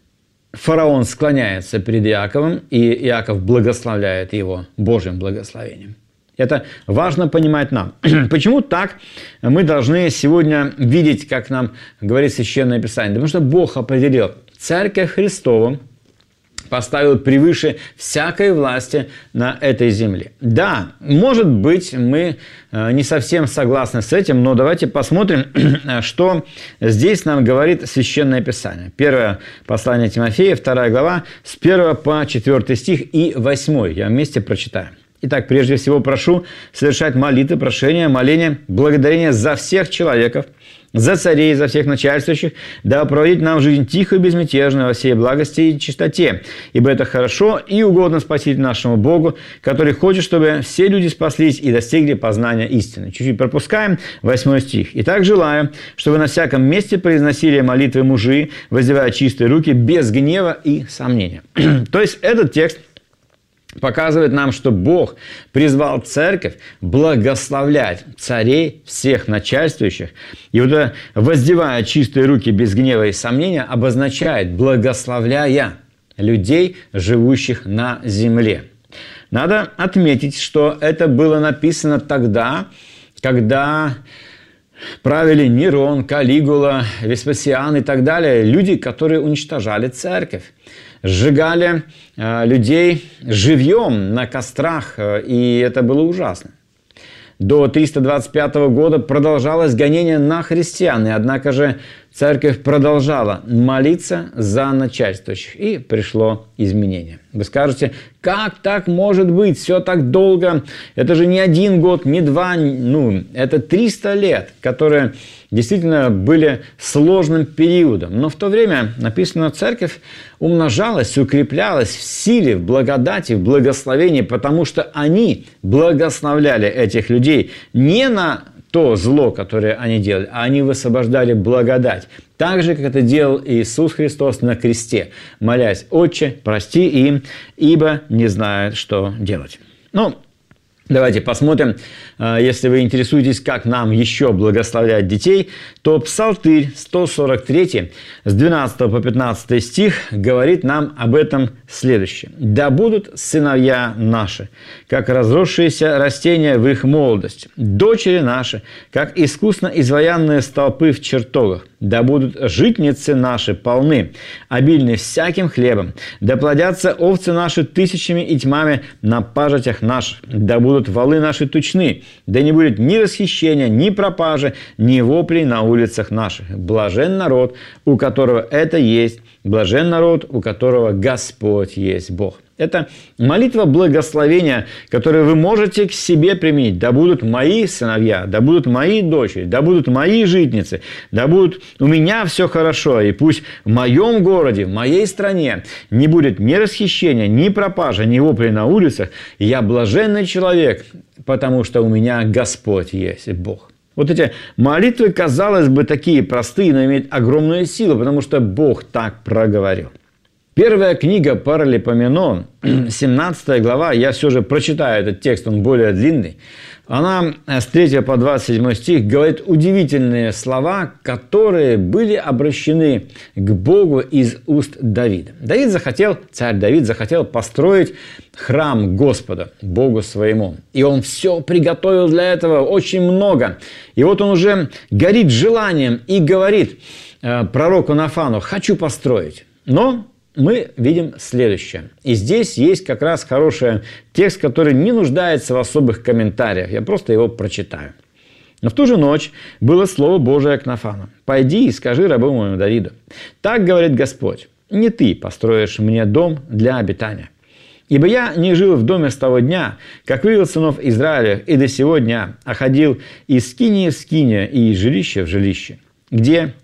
фараон склоняется перед Иаковом, и Иаков благословляет его Божьим благословением. Это важно понимать нам. Почему так мы должны сегодня видеть, как нам говорит Священное Писание? Потому что Бог определил, Церковь Христова поставил превыше всякой власти на этой земле. Да, может быть, мы не совсем согласны с этим, но давайте посмотрим, что здесь нам говорит Священное Писание. Первое послание Тимофея, вторая глава, с первого по четвёртый стих и восьмой. Я вместе прочитаю. Итак, прежде всего прошу совершать молитвы, прошения, моления, благодарения за всех человеков, за царей, за всех начальствующих, да проводить нам жизнь тихую и безмятежную во всей благости и чистоте, ибо это хорошо и угодно Спасителю нашему Богу, который хочет, чтобы все люди спаслись и достигли познания истины. Чуть-чуть пропускаем восьмой стих. «Итак, желаю, чтобы на всяком месте произносили молитвы мужи, воздевая чистые руки, без гнева и сомнения». То есть, этот текст показывает нам, что Бог призвал церковь благословлять царей, всех начальствующих. И вот это «воздевая чистые руки без гнева и сомнения» обозначает «благословляя людей, живущих на земле». Надо отметить, что это было написано тогда, когда правили Нерон, Калигула, Веспасиан и так далее. Люди, которые уничтожали церковь. Сжигали э, людей живьем на кострах, э, и это было ужасно. До триста двадцать пятого года продолжалось гонение на христиан, и однако же церковь продолжала молиться за начальствующих, и пришло изменение. Вы скажете, как так может быть? Все так долго. Это же не один год, не два, ну, это триста лет, которые действительно были сложным периодом. Но в то время, написано, церковь умножалась, укреплялась в силе, в благодати, в благословении, потому что они благословляли этих людей не на то зло, которое они делали, а они высвобождали благодать. Так же, как это делал Иисус Христос на кресте, молясь: «Отче, прости им, ибо не знают, что делать». Ну, давайте посмотрим, если вы интересуетесь, как нам еще благословлять детей, то Псалтырь сто сорок три, с двенадцатого по пятнадцатый стих говорит нам об этом следующее. «Да будут сыновья наши, как разросшиеся растения в их молодости, дочери наши, как искусно изваянные столпы в чертогах. Да будут житницы наши полны, обильны всяким хлебом. Да плодятся овцы наши тысячами и тьмами на пажитях наших. Да будут валы наши тучны. Да не будет ни расхищения, ни пропажи, ни воплей на улицах наших. Блажен народ, у которого это есть. Блажен народ, у которого Господь есть Бог». Это молитва благословения, которую вы можете к себе применить. Да будут мои сыновья, да будут мои дочери, да будут мои житницы, да будут у меня все хорошо. И пусть в моем городе, в моей стране не будет ни расхищения, ни пропажи, ни воплей на улицах. Я блаженный человек, потому что у меня Господь есть Бог. Вот эти молитвы, казалось бы, такие простые, но имеют огромную силу, потому что Бог так проговорил. Первая книга Паралипоменон, семнадцатая глава, я все же прочитаю этот текст, он более длинный. Она с третьего по двадцать седьмой стих говорит удивительные слова, которые были обращены к Богу из уст Давида. Давид захотел, царь Давид захотел построить храм Господа, Богу своему. И он все приготовил для этого, очень много. И вот он уже горит желанием и говорит пророку Нафану: «Хочу построить». Но мы видим следующее. И здесь есть как раз хороший текст, который не нуждается в особых комментариях. Я просто его прочитаю. Но в ту же ночь было слово Божие к Нафану. «Пойди и скажи рабу моему Давиду. Так говорит Господь, не ты построишь мне дом для обитания. Ибо я не жил в доме с того дня, как вывел сынов Израиля, и до сего дня, а ходил из скинии в скинию и из жилища в жилище. Где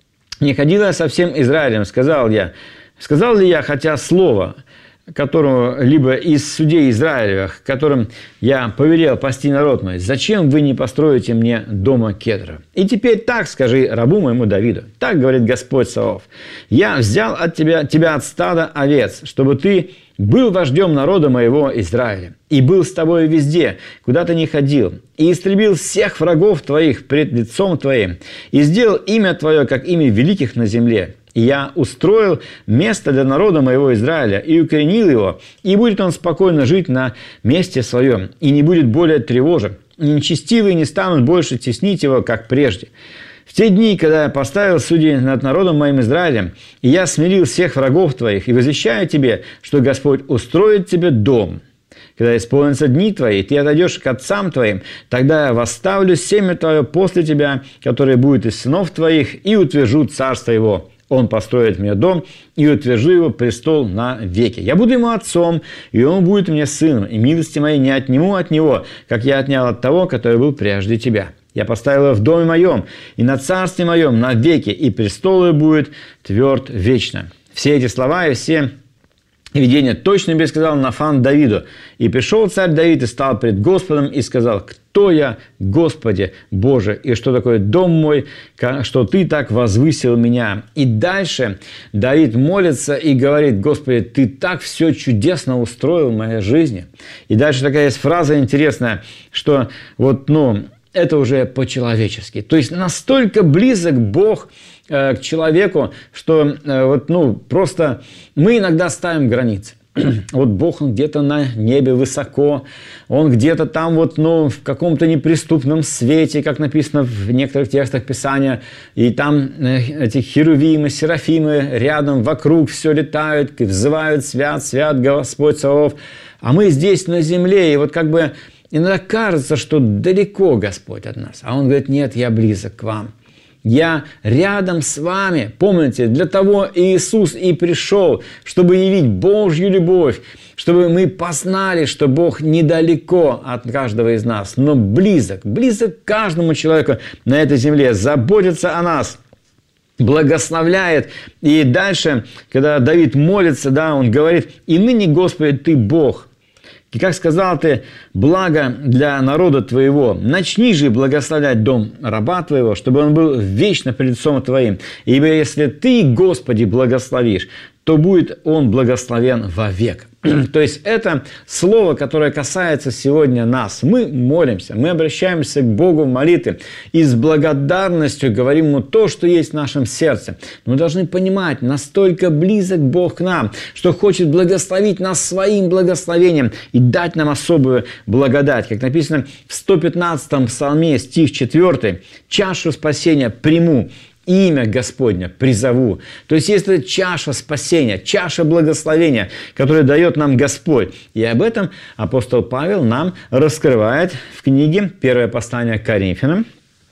не ходил я со всем Израилем, сказал я, сказал ли я хотя слово, которого либо из судей Израилевых, которым я повелел пасти народ мой, зачем вы не построите мне дома кедра? И теперь так скажи рабу моему Давиду. Так говорит Господь Саваоф. Я взял от тебя, тебя от стада овец, чтобы ты был вождем народа моего Израиля, и был с тобой везде, куда ты ни ходил, и истребил всех врагов твоих пред лицом твоим, и сделал имя твое, как имя великих на земле. И я устроил место для народа моего Израиля, и укоренил его, и будет он спокойно жить на месте своем, и не будет более тревожен, и нечестивые не станут больше теснить его, как прежде. В те дни, когда я поставил судей над народом моим Израилем, и я смирил всех врагов твоих, и возвещаю тебе, что Господь устроит тебе дом. Когда исполнятся дни твои, и ты отойдешь к отцам твоим, тогда я восставлю семя твое после тебя, которое будет из сынов твоих, и утвержу царство его. Он построит мне дом, и утвержу его престол на веки. Я буду ему отцом, и он будет мне сыном, и милости моей не отниму от него, как я отнял от того, который был прежде тебя. Я поставил его в доме моем, и на царстве моем на веки, и престол его будет тверд вечно». Все эти слова и все видения точно пересказал Нафан Давиду. И пришел царь Давид и стал пред Господом и сказал: «Кто я, Господи Боже, и что такое дом мой, что ты так возвысил меня?» И дальше Давид молится и говорит: «Господи, ты так все чудесно устроил в моей жизни». И дальше такая есть фраза интересная, что вот, ну, это уже по-человечески. То есть настолько близок Бог э, к человеку, что э, вот, ну, просто мы иногда ставим границы. Вот Бог, Он где-то на небе высоко, Он где-то там вот, ну, в каком-то неприступном свете, как написано в некоторых текстах Писания, и там эти херувимы, серафимы рядом, вокруг все летают, и взывают: «Свят, свят Господь Саваоф». А мы здесь на земле, и вот как бы иногда кажется, что далеко Господь от нас. А Он говорит: «Нет, я близок к вам. Я рядом с вами». Помните, для того Иисус и пришел, чтобы явить Божью любовь, чтобы мы познали, что Бог недалеко от каждого из нас, но близок, близок к каждому человеку на этой земле, заботится о нас, благословляет. И дальше, когда Давид молится, да, он говорит: «И ныне, Господи, Ты Бог. И как сказал ты, благо для народа твоего, начни же благословлять дом раба твоего, чтобы он был вечно пред лицом твоим. Ибо если ты, Господи, благословишь, то будет он благословен вовек». То есть это слово, которое касается сегодня нас. Мы молимся, мы обращаемся к Богу в молитве и с благодарностью говорим Ему то, что есть в нашем сердце. Мы должны понимать, настолько близок Бог к нам, что хочет благословить нас своим благословением и дать нам особую благодать. Как написано в сто пятнадцатом псалме, стих четвёртый: «Чашу спасения приму, имя Господня призову». То есть есть эта чаша спасения, чаша благословения, которую дает нам Господь. И об этом апостол Павел нам раскрывает в книге «Первое послание к Коринфянам».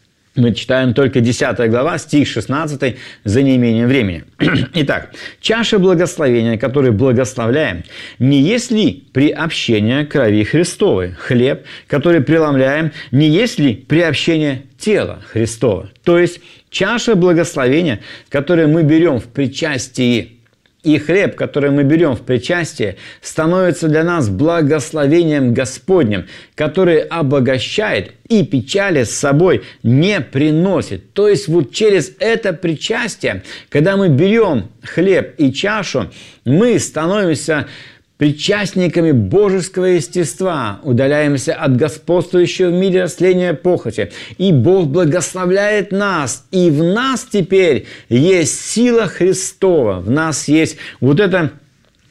Мы читаем только десятая глава, стих шестнадцатый, за неимением времени. Итак, чаша благословения, которую благословляем, не есть ли приобщение крови Христовой? Хлеб, который преломляем, не есть ли приобщение тела Христова? То есть чаша благословения, которую мы берем в причастии, и хлеб, который мы берем в причастие, становится для нас благословением Господним, который обогащает и печали с собой не приносит. То есть вот через это причастие, когда мы берем хлеб и чашу, мы становимся причастниками божеского естества, удаляемся от господствующего в мире растления похоти. И Бог благословляет нас. И в нас теперь есть сила Христова. В нас есть вот это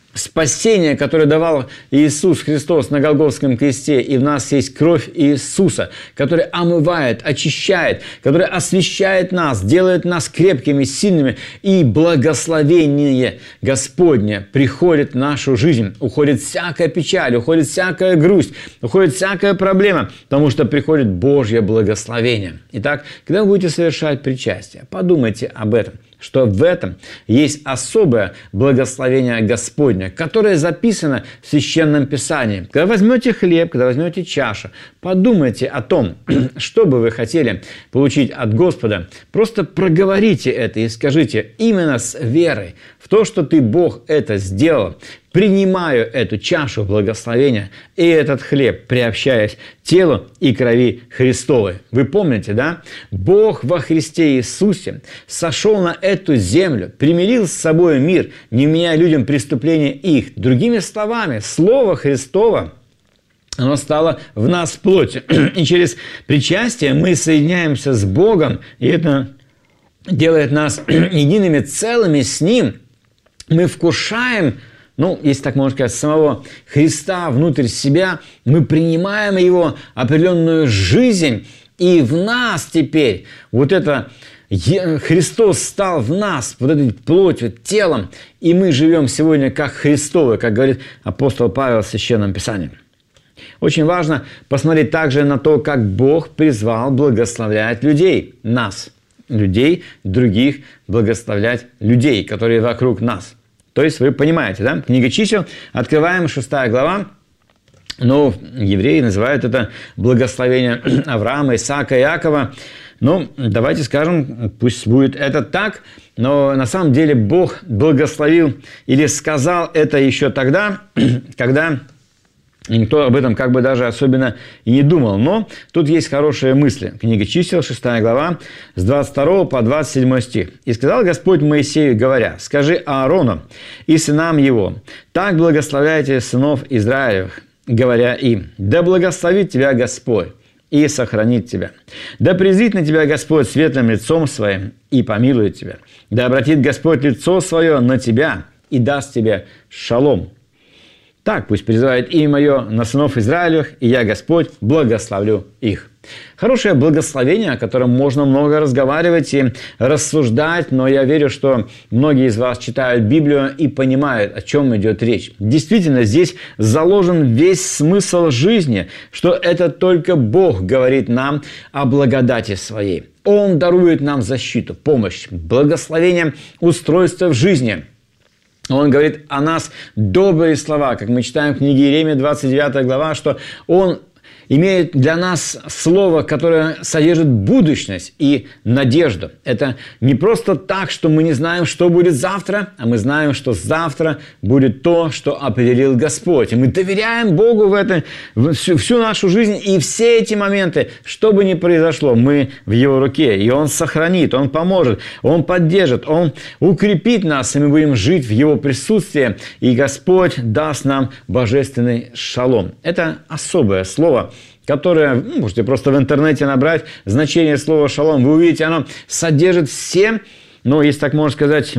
спасение, которое давал Иисус Христос на Голгофском кресте, и в нас есть кровь Иисуса, которая омывает, очищает, которая освящает нас, делает нас крепкими, сильными, и благословение Господне приходит в нашу жизнь. Уходит всякая печаль, уходит всякая грусть, уходит всякая проблема, потому что приходит Божье благословение. Итак, когда вы будете совершать причастие, подумайте об этом, что в этом есть особое благословение Господне, которое записано в Священном Писании. Когда возьмете хлеб, когда возьмете чашу, подумайте о том, что бы вы хотели получить от Господа. Просто проговорите это и скажите именно с верой в то, что ты, Бог, это сделал. Принимаю эту чашу благословения и этот хлеб, приобщаясь к телу и крови Христовой. Вы помните, да? Бог во Христе Иисусе сошел на эту землю, примирил с собой мир, не вменяя людям преступления их. Другими словами, Слово Христово, оно стало в нас плотью. И через причастие мы соединяемся с Богом, и это делает нас едиными целыми с Ним. Мы вкушаем, ну, если так можно сказать, самого Христа внутрь себя, мы принимаем Его определенную жизнь, и в нас теперь вот это Христос стал в нас, вот этой плотью, телом, и мы живем сегодня как Христовы, как говорит апостол Павел в Священном Писании. Очень важно посмотреть также на то, как Бог призвал благословлять людей, нас, людей, других, благословлять людей, которые вокруг нас. То есть вы понимаете, да? Книга чисел, открываем шестая глава, но евреи называют это благословение Авраама, Исаака, Иакова. Ну, давайте скажем, пусть будет это так, но на самом деле Бог благословил или сказал это еще тогда, когда никто об этом как бы даже особенно и не думал. Но тут есть хорошие мысли. Книга чисел, шестая глава, с двадцать второго по двадцать седьмой стих. «И сказал Господь Моисею, говоря, скажи Аарону и сынам его, так благословляйте сынов Израилевых, говоря им, да благословит тебя Господь и сохранит тебя. Да презрит на тебя Господь светлым лицом своим и помилует тебя. Да обратит Господь лицо свое на тебя и даст тебе шалом. Так пусть призывает имя мое на сынов Израилевых, и я, Господь, благословлю их». Хорошее благословение, о котором можно много разговаривать и рассуждать, но я верю, что многие из вас читают Библию и понимают, о чем идет речь. Действительно, здесь заложен весь смысл жизни, что это только Бог говорит нам о благодати своей. Он дарует нам защиту, помощь, благословение, устройство в жизни. Он говорит о нас добрые слова, как мы читаем в книге Иеремии, двадцать девятая глава, что Он имеет для нас слово, которое содержит будущность и надежду. Это не просто так, что мы не знаем, что будет завтра, а мы знаем, что завтра будет то, что определил Господь. И мы доверяем Богу в это всю, всю нашу жизнь, и все эти моменты, что бы ни произошло, мы в Его руке. И Он сохранит, Он поможет, Он поддержит, Он укрепит нас, и мы будем жить в Его присутствии, и Господь даст нам божественный шалом. Это особое слово, которое, ну, можете просто в интернете набрать значение слова «шалом», вы увидите, оно содержит все, ну, если так можно сказать,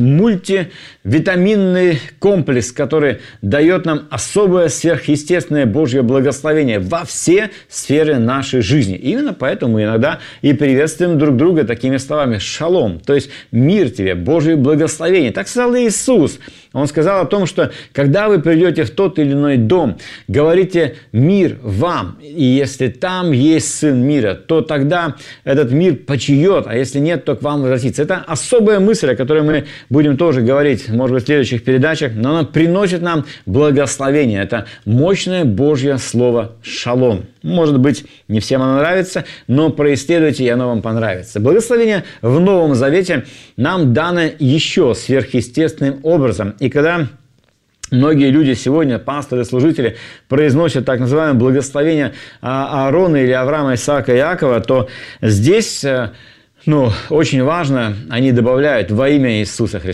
мультивитаминный комплекс, который дает нам особое сверхъестественное Божье благословение во все сферы нашей жизни. И именно поэтому мы иногда и приветствуем друг друга такими словами «шалом», то есть «мир тебе, Божье благословение». Так сказал Иисус. Он сказал о том, что когда вы придете в тот или иной дом, говорите «мир вам», и если там есть Сын мира, то тогда этот мир почиет, а если нет, то к вам возвратится. Это особая мысль, о которой мы будем тоже говорить, может быть, в следующих передачах, но она приносит нам благословение. Это мощное Божье слово «шалом». Может быть, не всем оно нравится, но происследуйте, и оно вам понравится. Благословение в Новом Завете нам дано еще сверхъестественным образом. И когда многие люди сегодня, пасторы, служители, произносят так называемое благословение Аарона или Авраама, Исаака, Иакова, то здесь, ну, очень важно, они добавляют «во имя Иисуса Христа».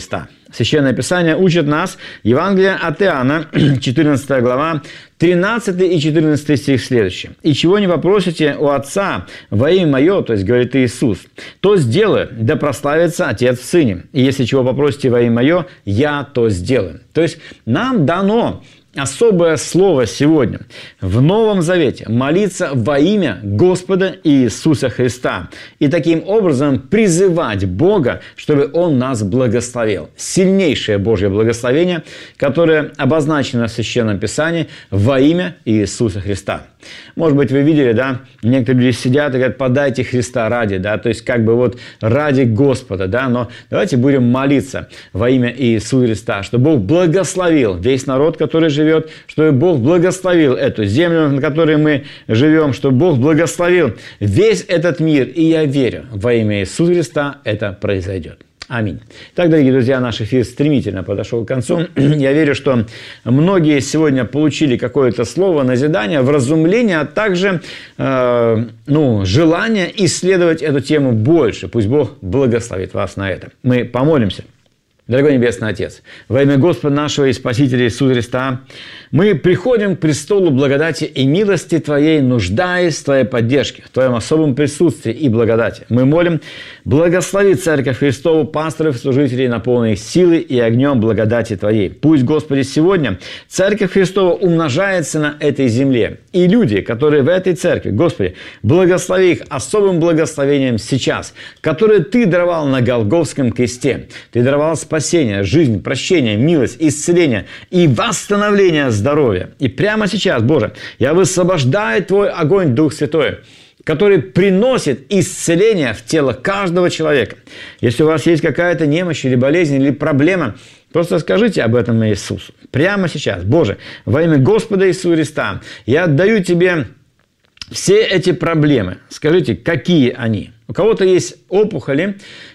Священное Писание учит нас, Евангелие от Иоанна, четырнадцатая глава, тринадцатый и четырнадцатый стих следующий. «И чего не попросите у Отца во имя Мое, то есть, говорит Иисус, то сделаю, да прославится Отец в Сыне. И если чего попросите во имя Мое, Я то сделаю». То есть, нам дано особое слово сегодня в Новом Завете – молиться во имя Господа Иисуса Христа. И таким образом призывать Бога, чтобы Он нас благословил. Сильнейшее Божье благословение, которое обозначено в Священном Писании во имя Иисуса Христа. Может быть, вы видели, да, некоторые люди сидят и говорят, подайте Христа ради, да, то есть как бы вот ради Господа, да, но давайте будем молиться во имя Иисуса Христа, чтобы Бог благословил весь народ, который живет, чтобы Бог благословил эту землю, на которой мы живем, чтобы Бог благословил весь этот мир, и я верю, во имя Иисуса Христа это произойдет. Аминь. Так, дорогие друзья, наш эфир стремительно подошел к концу. Я верю, что многие сегодня получили какое-то слово назидания, вразумление, а также э, ну, желание исследовать эту тему больше. Пусть Бог благословит вас на это. Мы помолимся. Дорогой Небесный Отец, во имя Господа нашего и Спасителя Иисуса Христа, мы приходим к престолу благодати и милости Твоей, нуждаясь в Твоей поддержке, в Твоем особом присутствии и благодати. Мы молим, благослови Церковь Христову, пасторов и служителей, наполни их силой и огнем благодати Твоей. Пусть, Господи, сегодня Церковь Христова умножается на этой земле. И люди, которые в этой церкви, Господи, благослови их особым благословением сейчас, которое Ты даровал на Голгофском кресте. Ты даровал спасение, жизнь, прощение, милость, исцеление и восстановление здоровья. И прямо сейчас, Боже, я высвобождаю Твой огонь, Дух Святой, который приносит исцеление в тело каждого человека. Если у вас есть какая-то немощь или болезнь, или проблема, просто скажите об этом Иисусу. Прямо сейчас, Боже, во имя Господа Иисуса Христа, я отдаю Тебе все эти проблемы. Скажите, какие они? У кого-то есть опухоли,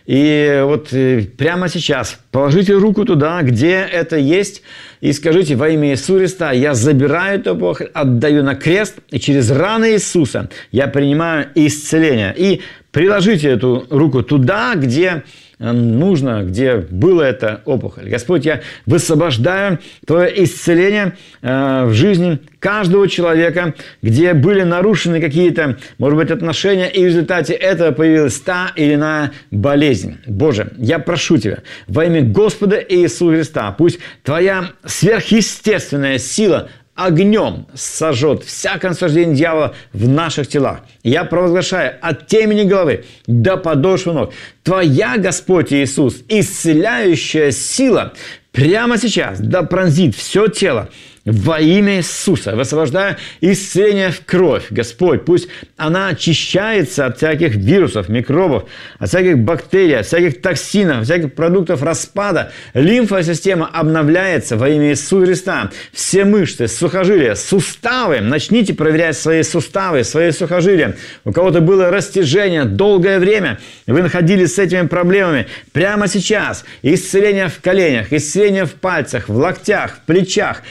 и вот прямо сейчас положите руку туда, где это есть, и скажите во имя Иисуса Христа, я забираю эту опухоль, отдаю на крест, и через раны Иисуса я принимаю исцеление. И приложите эту руку туда, где нужно, где была эта опухоль. Господь, я высвобождаю Твое исцеление э, в жизни каждого человека, где были нарушены какие-то, может быть, отношения, и в результате этого появилась та или иная болезнь. Боже, я прошу Тебя во имя Господа Иисуса Христа, пусть Твоя сверхъестественная сила огнем сожжет всякое насаждение дьявола в наших телах. Я провозглашаю от темени головы до подошвы ног. Твоя, Господь Иисус, исцеляющая сила прямо сейчас да пронзит все тело. Во имя Иисуса высвобождаю исцеление в кровь. Господь, пусть она очищается от всяких вирусов, микробов, от всяких бактерий, от всяких токсинов, от всяких продуктов распада. Лимфовая система обновляется во имя Иисуса Христа. Все мышцы, сухожилия, суставы. Начните проверять свои суставы, свои сухожилия. У кого-то было растяжение долгое время, вы находились с этими проблемами. Прямо сейчас исцеление в коленях, исцеление в пальцах, в локтях, в плечах,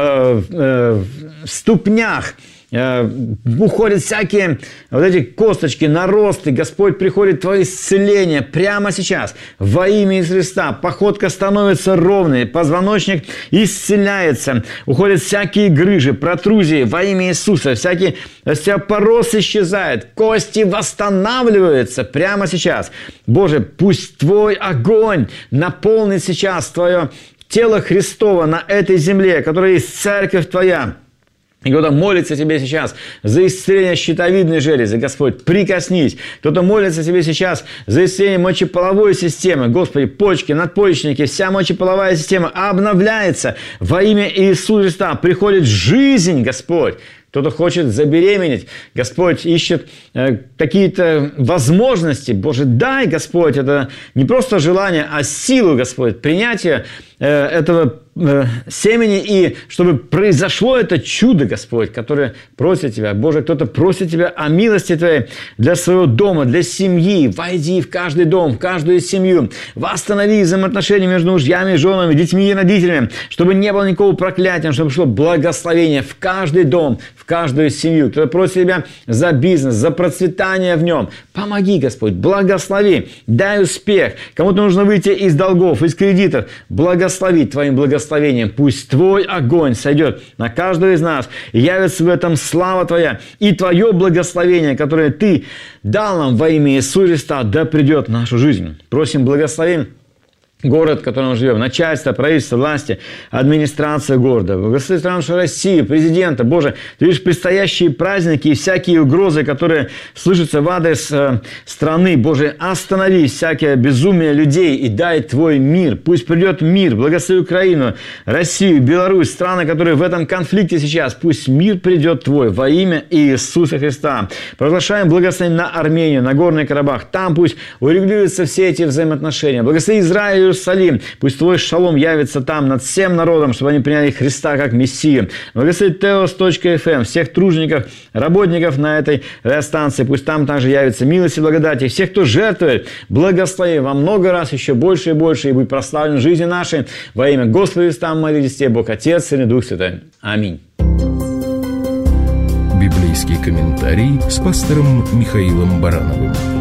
в ступнях, уходят всякие вот эти косточки, наросты. Господь, приходит Твое исцеление прямо сейчас. Во имя Иисуса Христа походка становится ровной, позвоночник исцеляется, уходят всякие грыжи, протрузии во имя Иисуса, всякие остеопороз исчезает, кости восстанавливаются прямо сейчас. Боже, пусть Твой огонь наполнит сейчас Твое тело Христово на этой земле, которая есть церковь Твоя. И кто-то молится Тебе сейчас за исцеление щитовидной железы. Господь, прикоснись. Кто-то молится Тебе сейчас за исцеление мочеполовой системы. Господи, почки, надпочечники, вся мочеполовая система обновляется во имя Иисуса Христа. Приходит жизнь, Господь. Кто-то хочет забеременеть. Господь ищет э, какие-то возможности. Боже, дай, Господь, это не просто желание, а силу, Господь, принятия этого семени, и чтобы произошло это чудо, Господь, которое просит Тебя. Боже, кто-то просит Тебя о милости Твоей для своего дома, для семьи. Войди в каждый дом, в каждую семью. Восстанови взаимоотношения между мужьями, женами, детьми и родителями, чтобы не было никакого проклятия, чтобы шло благословение в каждый дом, в каждую семью. Кто-то просит Тебя за бизнес, за процветание в нем. Помоги, Господь, благослови, дай успех. Кому-то нужно выйти из долгов, из кредитов. Благослови Твоим благословением. Пусть Твой огонь сойдет на каждого из нас, и явится в этом слава Твоя, и Твое благословение, которое Ты дал нам во имя Иисуса Христа, да придет в нашу жизнь. Просим благословения. Город, в котором мы живем, начальство, правительство, власти, администрация города, благослови страну нашу Россию, президента. Боже, Ты видишь предстоящие праздники и всякие угрозы, которые слышатся в адрес э, страны. Боже, останови всякое безумие людей и дай Твой мир. Пусть придет мир. Благослови Украину, Россию, Беларусь, страны, которые в этом конфликте сейчас. Пусть мир придет Твой во имя Иисуса Христа. Провозглашаем благословение на Армению, на Горный Карабах. Там пусть урегулируются все эти взаимоотношения. Благослови Израиль, Иерусалим. Пусть Твой шалом явится там над всем народом, чтобы они приняли Христа как Мессию. Благослови Теос точка эф эм, всех тружеников, работников на этой радиостанции. Пусть там также явится милость и благодать. И всех, кто жертвует, благослови во много раз, еще больше и больше, и будь прославлен в жизни нашей. Во имя Господа Христа молились Тебе, Бог Отец, Сын и Дух Святой. Аминь. Библейский комментарий с пастором Михаилом Барановым.